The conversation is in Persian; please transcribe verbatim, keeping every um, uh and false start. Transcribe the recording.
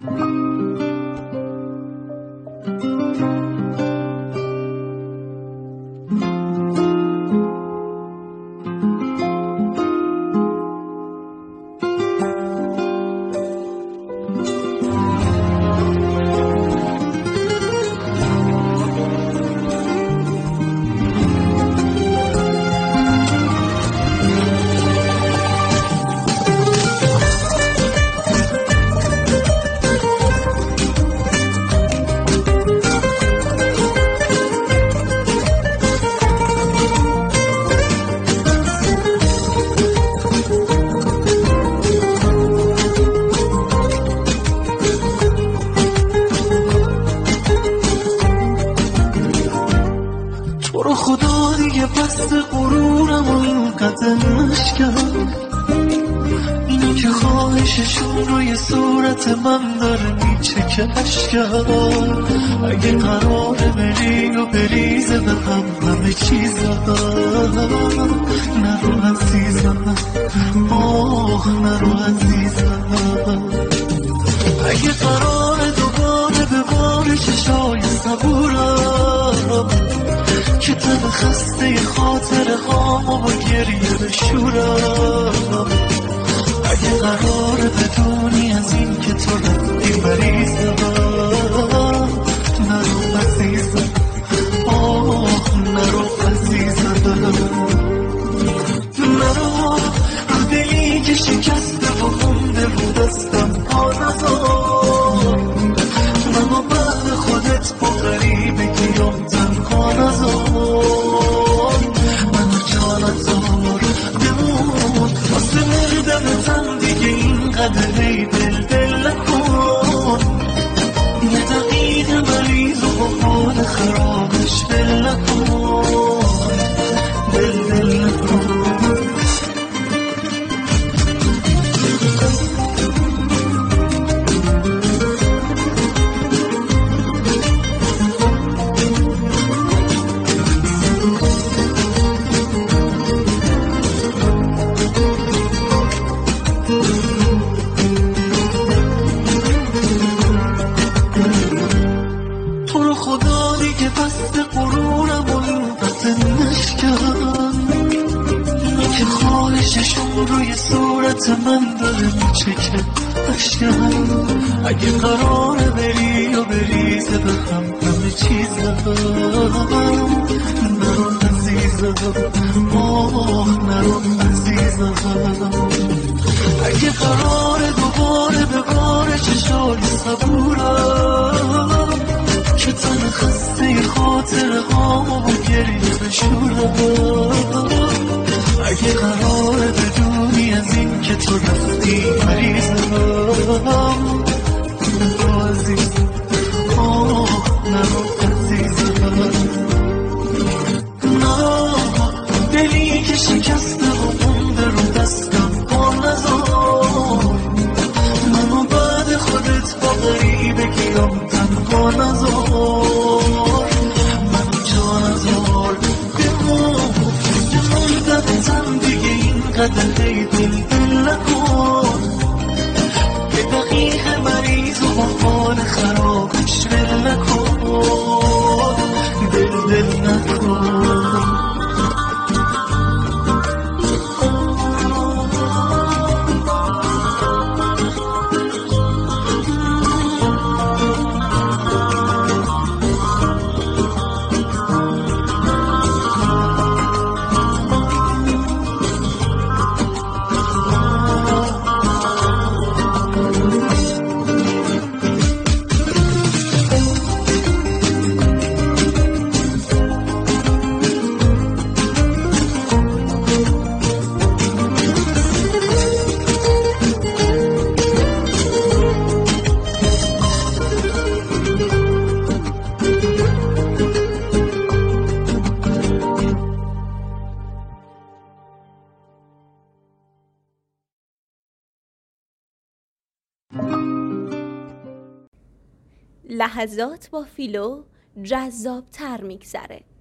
اگه قراره بری و بریزه به هم همه چیزم، نرو عزیزم، آه نرو عزیزم. اگه قراره دوباره به بار چشای صبورم که تن خسته خاطر هامو با گریه بشورم، اگه قراره بدونی از این که تو رفتی مریضم، نرو عزیزم، آه نرو عزیزم. نرو دلی که شکسته و خونده رو دستم پا نزار، منو بعد خودت با غریبه گیام تنها نزار، منو جا نزار بمون واسه مردمتم دیگه اینقدر ای دل دل نکن، یه دقیقه مریض و با حال خرابش دل نکن، دل دل نکن. روی صورت من داره میچکه اشکم، اگه قراره بری و بریزه به هم همه چیزم، نرو عزیزم، آه نرو عزیزم. اگه قراره دوباره به بار چشای صبورم که تن خسته خاطر هامو با گریه بشورم، اگه قراره بدونی از این که تو رفتی مریضم، نرو عزیزم، آه نرو عزیزم. نه دلی که شکسته و مونده رو دستم پا نزار، منو بعد خودت با غریبه گیام تنها نزار، منو جا نزار بمون بموندمتم دیگه اینقدر ای دل دل نکن، یه دقیقه مریض و با حال خرابش دل نکن، دل دل نکن. لحظات با فیلو جذاب تر میگذره.